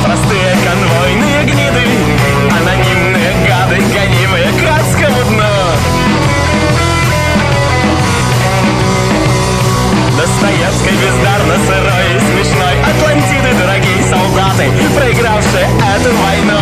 простые конвойные гниды, анонимные гады, гонимые к адскому дну. Достоевский бездарно сырой и смешной, Атлантиды, дорогие солдаты, проигравшие эту войну.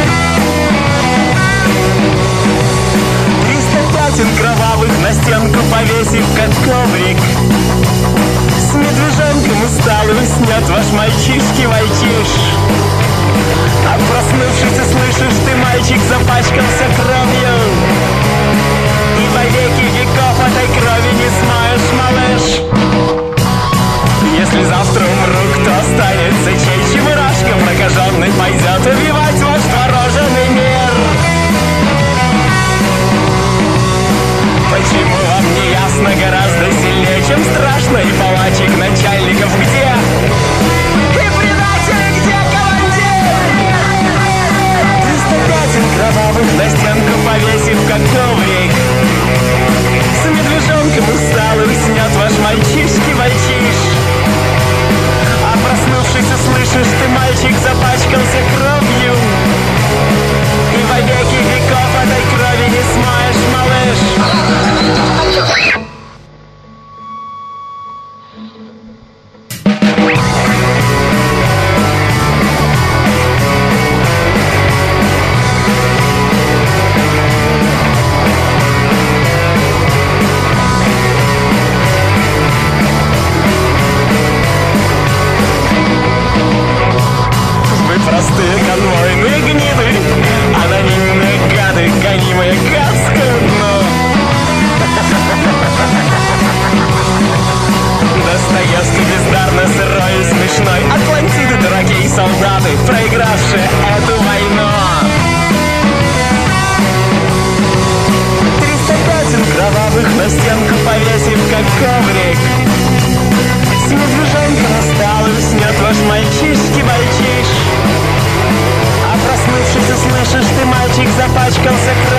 300 пятен кровавых на стенку повесив, как коврик. С медвежонком усталым снят ваш мальчишки-вальчиш. А проснувшись, слышишь, ты, мальчик, запачкался кровью. И во веки веков этой крови не смоешь, малыш. Если завтра умру, кто останется, чей чебурашка прокаженный пойдет убивать ваш творожный мир? Почему вам не ясно гораздо сильнее, чем страшно? И палачик начальников где? И предатели где, командир? 300 пятен кровавых на стенку повесив, как коврик. С медвежонком усталым снят ваш мальчишки-вальчиш. А проснувшись, услышишь, ты, мальчик, запачкался кровью. И во веки веков этой крови не смоешь, малыш. Простые конвойные гниды, анонимные гады, гонимые к адскому дну. Достоевский бездарно сырой и смешной, Атлантиды, дорогие солдаты, проигравшие эту войну. 300 пятен кровавых на стенку повесив, как коврик. С медвежонком усталым снят ваш мальчишки-мальчиш. А проснувшись, услышишь, ты, мальчик, запачкался кровью.